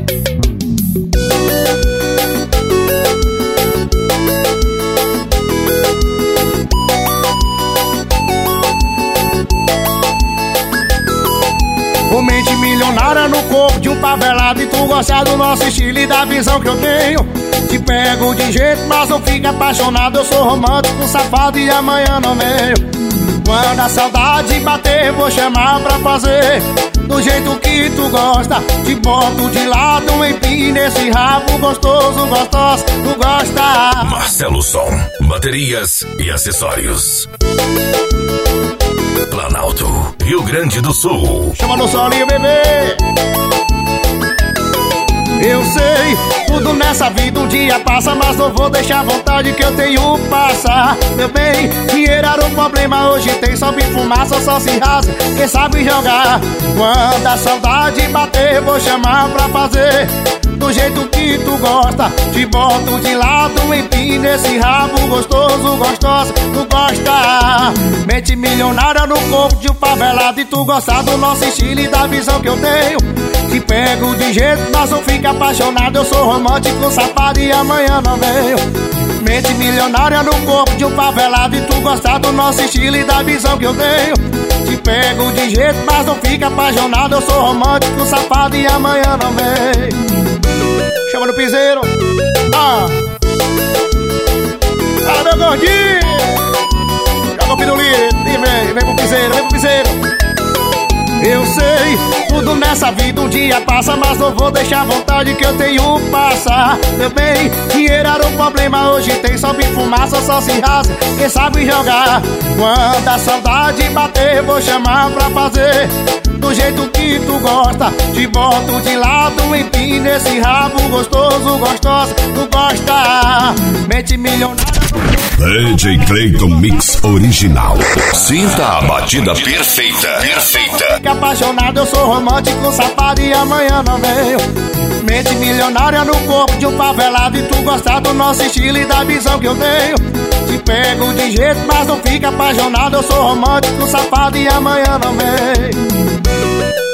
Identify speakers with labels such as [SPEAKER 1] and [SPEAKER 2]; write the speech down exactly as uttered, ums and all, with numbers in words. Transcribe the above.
[SPEAKER 1] Ô mente milionária no corpo de um favelado, e tu gosta do nosso estilo e da visão que eu tenho. Te pego de jeito, mas não fica apaixonado. Eu sou romântico, safado e amanhã não venho. Quando a saudade bater, vou chamar pra fazer do jeito que tu gosta. Te boto de lado, empina esse rabo gostoso, gostoso, tu gosta.
[SPEAKER 2] Marcelo Som, baterias e acessórios. Planalto, Rio Grande do Sul.
[SPEAKER 1] Chama no solinho, bebê. Eu sei, tudo nessa vida um dia passa, mas não vou deixar a vontade que eu tenho passar. Meu bem, dinheiro era um problema, hoje tem só fumaça, só se rasga quem sabe jogar. Quando a saudade bater, vou chamar pra fazer do jeito que tu gosta. Te boto de lado, empina esse rabo gostoso, gostosa, tu gosta. Mente milionária no corpo de um favelado, e tu gosta do nosso estilo e da visão que eu tenho. Te pego de jeito, mas não fica apaixonado. Eu sou romântico, safado e amanhã não venho. Mente milionária no corpo de um favelado, e tu gosta do nosso estilo e da visão que eu tenho. Te pego de jeito, mas não fica apaixonado. Eu sou romântico, safado e amanhã não venho. Chama no piseiro. Ah, ah meu gordinho. Joga o pirulito e vem, vem pro piseiro, vem pro piseiro. Eu sei, tudo nessa vida um dia passa, mas não vou deixar a vontade que eu tenho passar. Meu bem, dinheiro era um problema, hoje tem só fumaça, só se rasga quem sabe jogar. Quando a saudade bater, vou chamar pra fazer do jeito que tu gosta. Te boto de lado, empina esse rabo gostoso, gostosa, tu gosta. Mente milionária.
[SPEAKER 2] D J Clayton Mix Original. Sinta a batida perfeita. Perfeita.
[SPEAKER 1] Fica apaixonado, eu sou romântico, safado e amanhã não venho. Mente milionária no corpo de um favelado, e tu gosta do nosso estilo e da visão que eu tenho. Te pego de jeito, mas não fica apaixonado. Eu sou romântico, safado e amanhã não venho.